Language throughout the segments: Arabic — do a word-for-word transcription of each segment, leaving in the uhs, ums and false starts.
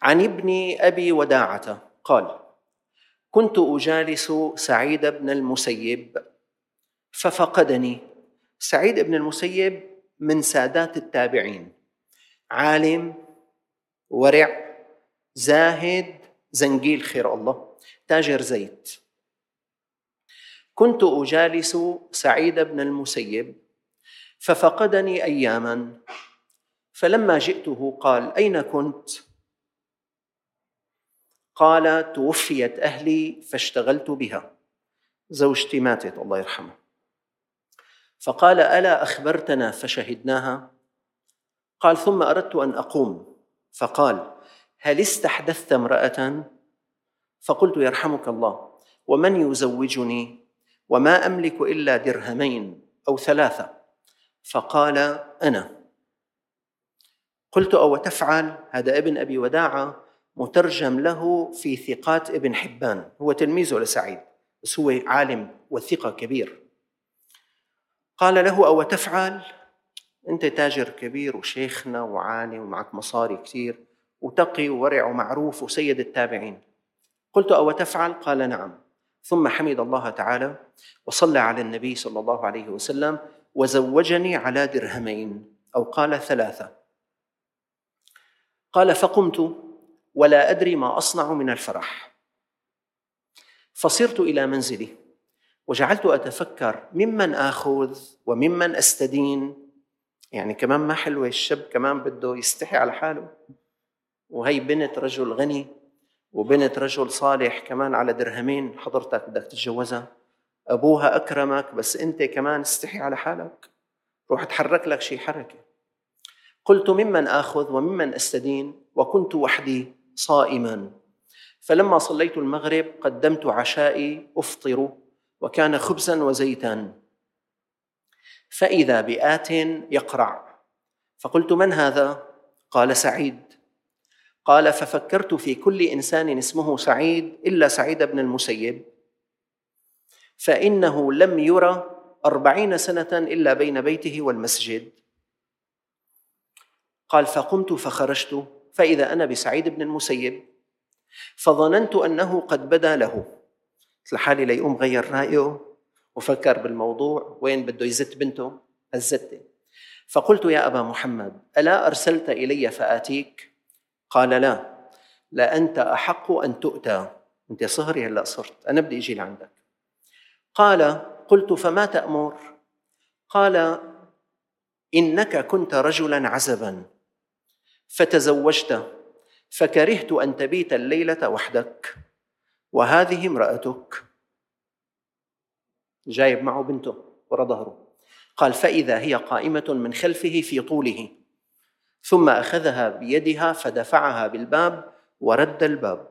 عن ابن أبي وداعة قال: كنت أجالس سعيد بن المسيب ففقدني. سعيد بن المسيب من سادات التابعين، عالم ورع زاهد زنجيل خير الله، تاجر زيت. كنت أجالس سعيد بن المسيب ففقدني أياما، فلما جئته قال: أين كنت؟ قال: توفيت أهلي فاشتغلت بها، زوجتي ماتت الله يرحمها. فقال: ألا أخبرتنا فشهدناها؟ قال: ثم أردت أن أقوم، فقال: هل استحدثت امرأة؟ فقلت: يرحمك الله، ومن يزوجني وما أملك إلا درهمين أو ثلاثة؟ فقال: أنا. قلت: أو تفعل؟ هذا ابن أبي وداعة مترجم له في ثقات ابن حبان، هو تلميذه لسعيد بس هو عالم وثقة كبير. قال له: أو تفعل؟ أنت تاجر كبير وشيخنا وعالم ومعك مصاري كثير وتقي وورع ومعروف وسيد التابعين. قلت: أو تفعل؟ قال: نعم. ثم حمد الله تعالى وصلى على النبي صلى الله عليه وسلم وزوجني على درهمين أو قال ثلاثة. قال: فقمت ولا أدري ما أصنع من الفرح، فصرت إلى منزلي وجعلت أتفكر ممن آخذ وممن أستدين. يعني كمان ما حلوة، الشاب كمان بده يستحي على حاله، وهي بنت رجل غني وبنت رجل صالح كمان على درهمين حضرتك بدك تتجوزها. أبوها أكرمك بس أنت كمان استحي على حالك، روح تحرك لك شي حركة. قلت: ممن آخذ وممن أستدين؟ وكنت وحدي صائما. فلما صليت المغرب قدمت عشائي أفطر، وكان خبزا وزيتا، فإذا بآت يقرع، فقلت: من هذا؟ قال: سعيد. قال: ففكرت في كل إنسان اسمه سعيد إلا سعيد بن المسيب، فإنه لم يرى أربعين سنة إلا بين بيته والمسجد. قال: فقمت فخرجت فإذا أنا بسعيد بن المسيب، فظننت أنه قد بدا له. لحالي ليقوم غير رأيه وفكر بالموضوع وين بده يزت بنته الزتة. فقلت: يا أبا محمد، ألا أرسلت إلي فآتيك؟ قال: لا، لأنت أحق أن تؤتى، أنت صهري هلأ صرت، أنا بدي أجي لعندك. قال: قلت: فما تأمر؟ قال: إنك كنت رجلا عزبا فتزوجت، فكرهت أن تبيت الليلة وحدك، وهذه امرأتك. جايب معه بنته ورا ظهره. قال: فإذا هي قائمة من خلفه في طوله، ثم أخذها بيدها فدفعها بالباب ورد الباب.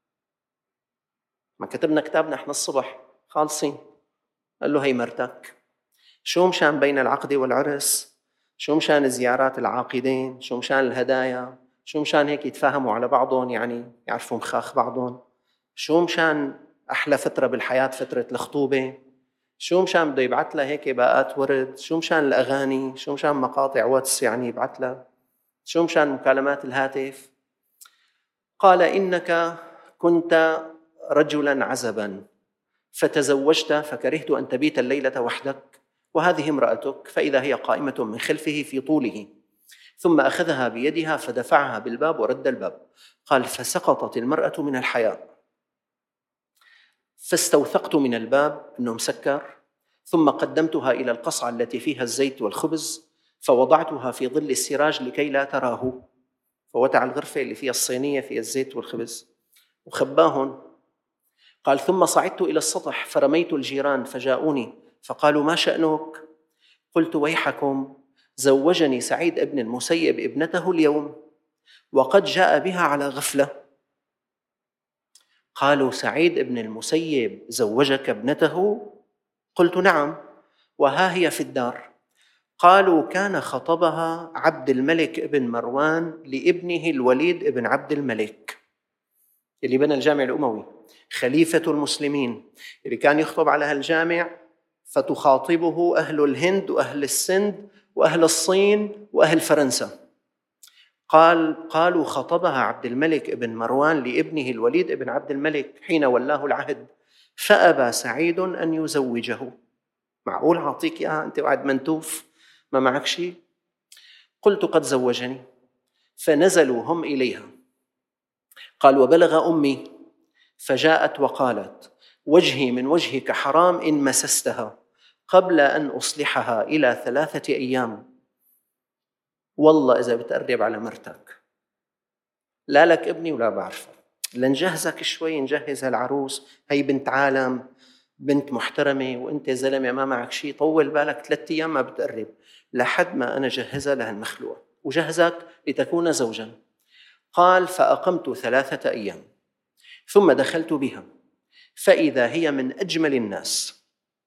ما كتبنا كتابنا احنا الصبح خالصين. قال له: هي مرتك. شو مشان بين العقد والعرس؟ شو مشان زيارات العاقدين؟ شو مشان الهدايا؟ شو مشان هيك يتفاهموا على بعضهم، يعني يعرفوا مخاخ بعضهم؟ شو مشان أحلى فترة بالحياة فترة الخطوبة؟ شو مشان بده يبعث لها هيك باقات ورد؟ شو مشان الأغاني؟ شو مشان مقاطع واتس يعني يبعث لها؟ شو مشان مكالمات الهاتف؟ قال: إنك كنت رجلا عزبا فتزوجت، فكرهت أن تبيت الليلة وحدك، وهذه امرأتك، فإذا هي قائمة من خلفه في طوله، ثم أخذها بيدها فدفعها بالباب ورد الباب. قال: فسقطت المرأة من الحياء، فاستوثقت من الباب أنه مسكر، ثم قدمتها إلى القصعة التي فيها الزيت والخبز، فوضعتها في ظل السراج لكي لا تراه، فوضع الغرفة اللي فيها الصينية فيها الزيت والخبز وخباهن. قال: ثم صعدت إلى السطح فرميت الجيران فجاءوني فقالوا: ما شأنك؟ قلت: ويحكم، زوجني سعيد ابن المسيب ابنته اليوم وقد جاء بها على غفلة. قالوا: سعيد ابن المسيب زوجك ابنته؟ قلت: نعم، وها هي في الدار. قالوا: كان خطبها عبد الملك ابن مروان لابنه الوليد ابن عبد الملك اللي بنى الجامع الأموي، خليفة المسلمين، اللي كان يخطب على هالجامع فتخاطبه أهل الهند وأهل السند وأهل الصين وأهل فرنسا. قال قالوا خطبها عبد الملك بن مروان لابنه الوليد بن عبد الملك حين ولاه العهد، فأبى سعيد أن يزوجه. معقول أعطيك إياها أنت قاعد منتوف ما معك شيء؟ قلت قد زوجني. فنزلوا هم إليها. قال وبلغ أمي فجاءت وقالت وجهي من وجهك حرام إن مسستها قبل أن أصلحها إلى ثلاثة أيام، والله إذا بتقرب على مرتك لا لك ابني ولا بعرفه، لنجهزك شوي نجهز هالعروس، هي بنت عالم بنت محترمة وانت زلمة ما معك شيء، طول بالك ثلاثة أيام ما بتقرب لحد ما أنا جهزها لهالمخلوع وجهزك لتكون زوجا. قال فأقمت ثلاثة أيام ثم دخلت بها فإذا هي من أجمل الناس،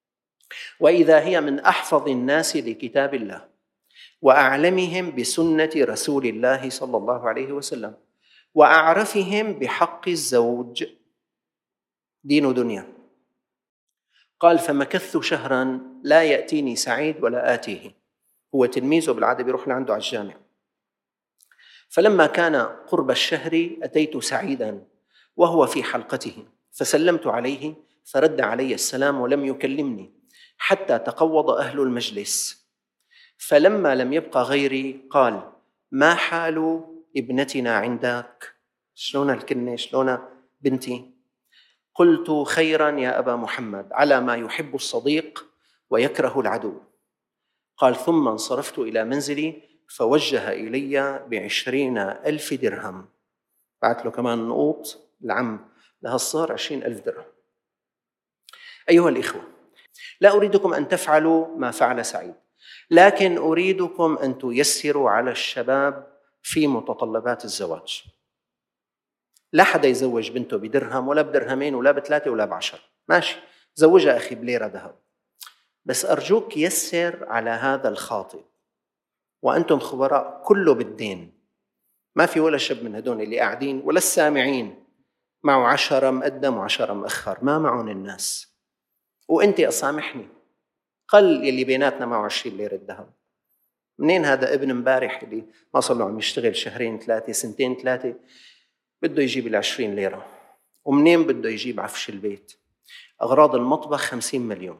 وإذا هي من أحفظ الناس لكتاب الله وأعلمهم بسنة رسول الله صلى الله عليه وسلم وأعرفهم بحق الزوج دين ودنيا. قال فمكثت شهرا لا يأتيني سعيد ولا آتيه، هو تلميذه بالعادة بيروح لعنده على الجامع. فلما كان قرب الشهر أتيت سعيدا وهو في حلقته فسلمت عليه فرد علي السلام ولم يكلمني حتى تقوض أهل المجلس. فلما لم يبق غيري قال ما حال ابنتنا عندك؟ شلون الكنة شلون بنتي؟ قلت خيرا يا أبا محمد على ما يحب الصديق ويكره العدو. قال ثم انصرفت إلى منزلي فوجه إلي بعشرين ألف درهم، بعت له كمان نقوط العم لهالصار عشرين ألف درهم. أيها الإخوة، لا أريدكم أن تفعلوا ما فعل سعيد، لكن أريدكم أن تيسروا على الشباب في متطلبات الزواج. لا حدا يزوج بنته بدرهم ولا بدرهمين ولا بثلاثة ولا بعشر، ماشي زوجها أخي بليرة ذهب، بس أرجوك يسر على هذا الخاطب، وأنتم خبراء كله بالدين. ما في ولا شاب من هدول اللي قاعدين ولا السامعين معه عشرة مقدم وعشرة مؤخر، ما معهم الناس. وأنت أسامحني قل يلي بيناتنا معه عشرين ليرة ذهب. منين هذا ابن مبارح اللي ما صار له عم يشتغل شهرين ثلاثة سنتين ثلاثة بده يجيب العشرين ليرة؟ ومنين بده يجيب عفش البيت؟ أغراض المطبخ خمسين مليون،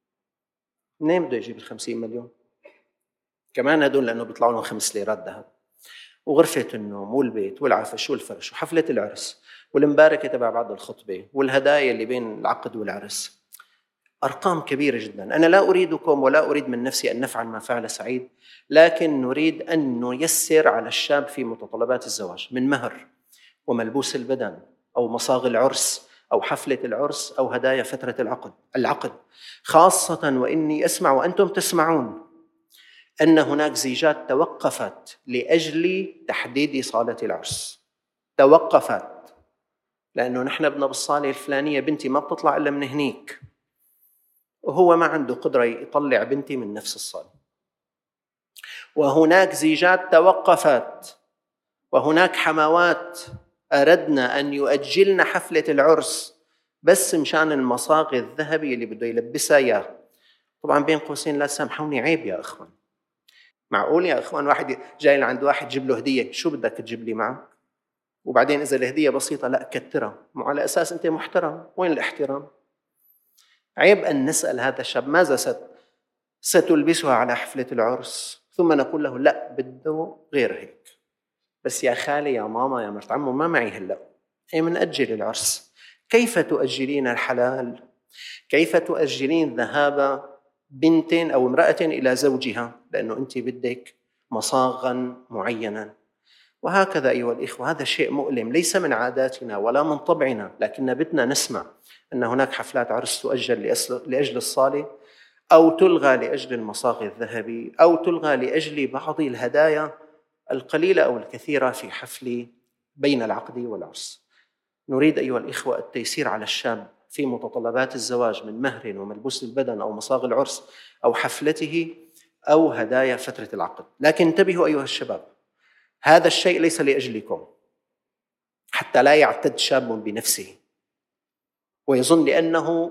منين بده يجيب الخمسين مليون؟ كمان هدول لأنه بيطلعوا لهم خمس ليرات ذهب، وغرفة النوم والبيت والعفش والفرش وحفلة العرس والمباركة تبع بعد الخطبة والهدايا اللي بين العقد والعرس. أرقام كبيرة جدا. أنا لا أريدكم ولا أريد من نفسي أن نفعل ما فعل سعيد، لكن نريد أن نيسر على الشاب في متطلبات الزواج من مهر وملبوس البدن أو مصاغ العرس أو حفلة العرس أو هدايا فترة العقد العقد خاصة وإني أسمع وأنتم تسمعون أن هناك زيجات توقفت لأجل تحديد صالة العرس، توقفت لأنه نحن بدنا بالصالة الفلانية بنتي ما بتطلع إلا من هنيك، وهو ما عنده قدرة يطلع بنتي من نفس الصالة. وهناك زيجات توقفت، وهناك حموات أردنا أن يؤجلن حفلة العرس بس مشان المصاغ الذهبي اللي بده يلبسها إياه. طبعا بين قوسين لا سامحوني عيب يا أخوان، معقول يا أخوان واحد جاي لعند واحد جيب له هدية شو بدك تجيب لي معك؟ وبعدين إذا الهدية بسيطة لا كترها، مو على أساس أنت محترم، وين الاحترام؟ عيب أن نسأل هذا الشاب ماذا ست ستلبسها على حفلة العرس ثم نقول له لا بده غير هيك. بس يا خالي يا ماما يا مرت عمو ما معي هلا، هي من أجل العرس. كيف تؤجلين الحلال؟ كيف تؤجلين ذهاب بنت أو امرأة إلى زوجها لأنه أنت بدك مصاغا معينا؟ وهكذا أيها الإخوة، هذا شيء مؤلم ليس من عاداتنا ولا من طبعنا، لكن بدنا نسمع أن هناك حفلات عرس تؤجل لأجل الصالة أو تلغى لأجل المصاغ الذهبي أو تلغى لأجل بعض الهدايا القليلة أو الكثيرة في حفل بين العقد والعرس. نريد أيها الإخوة التيسير على الشاب في متطلبات الزواج من مهر وملبوس البدن أو مصاغ العرس أو حفلته أو هدايا فترة العقد. لكن انتبهوا أيها الشباب، هذا الشيء ليس لأجلكم، حتى لا يعتد شاب بنفسه ويظن لأنه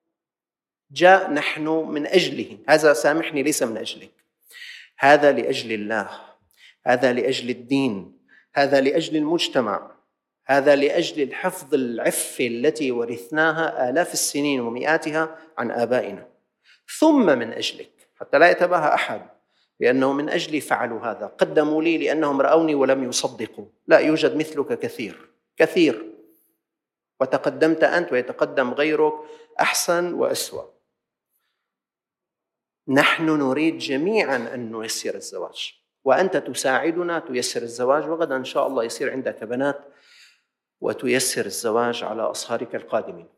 جاء نحن من أجله، هذا سامحني ليس من أجلك، هذا لأجل الله، هذا لأجل الدين، هذا لأجل المجتمع، هذا لأجل الحفظ العفة التي ورثناها آلاف السنين ومئاتها عن آبائنا، ثم من أجلك، حتى لا يتباهى أحد بأنه من أجلي فعلوا هذا، قدموا لي لأنهم رأوني ولم يصدقوا. لا، يوجد مثلك كثير كثير، وتقدمت أنت ويتقدم غيرك أحسن وأسوأ. نحن نريد جميعا أن نيسر الزواج، وأنت تساعدنا تيسر الزواج، وغدا إن شاء الله يصير عندك بنات وتيسر الزواج على أصهارك القادمين.